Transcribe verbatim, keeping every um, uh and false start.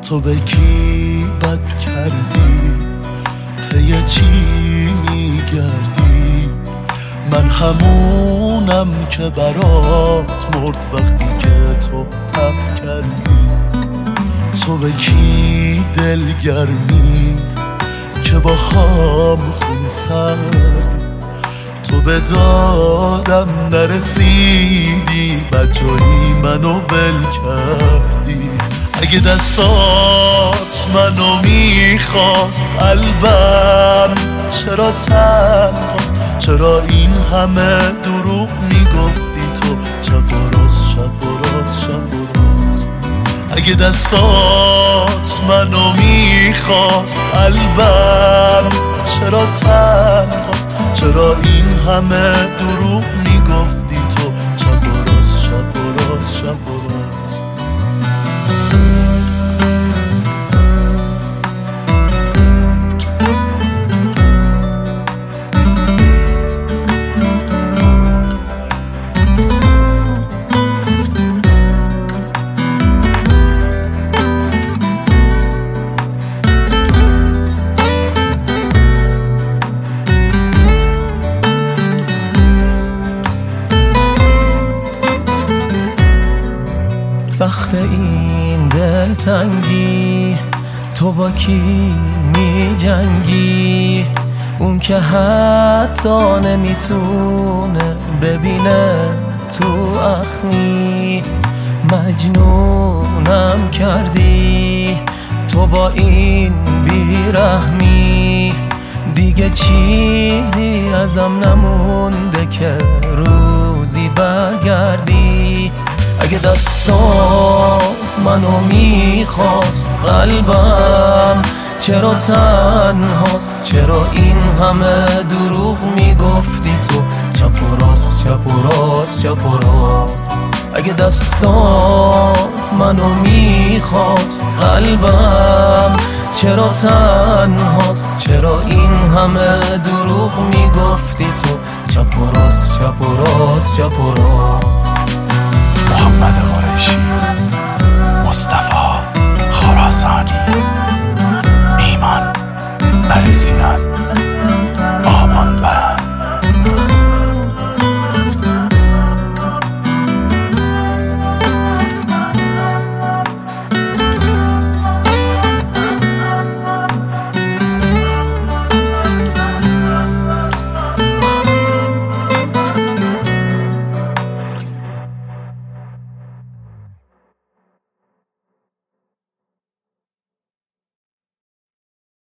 تو به کی بد کردی؟ پی چی میگردی؟ من همونم که برات مرد وقتی که تو تب کردی. تو به کی دلگرمی که با خام خون سردی؟ تو به دادم نرسیدی بجایی منو ول کردی. اگه دستات منو میخواست قلبم چرا تنهاست؟ چرا این همه دروغ میگفتی تو؟ شب و راست شب و راست شب و راست. اگه دستات منو میخواست قلبم چرا تنهاست؟ چرا این همه دروغ میگفتی تو؟ شب و راست شب و راست شب و راست. سخت این دلتنگی، تو با کی می جنگی؟ اون که حتی نمیتونه ببینه تو اخمی. مجنونم کردی تو با این بیرحمی. دیگه چیزی ازم نمونده که روزی برگردی. اگه دستات منو میخواست قلبم چرا تنهاست؟ چرا این همه دروغ میگفتی تو؟ چپ و راست چپ و راست چپ و راست. اگه دستات منو میخواست قلبم چرا تنهاست؟ چرا این همه دروغ میگفتی تو؟ چپ و راست چپ و راست چپ و راست. محمد قریشی، مصطفی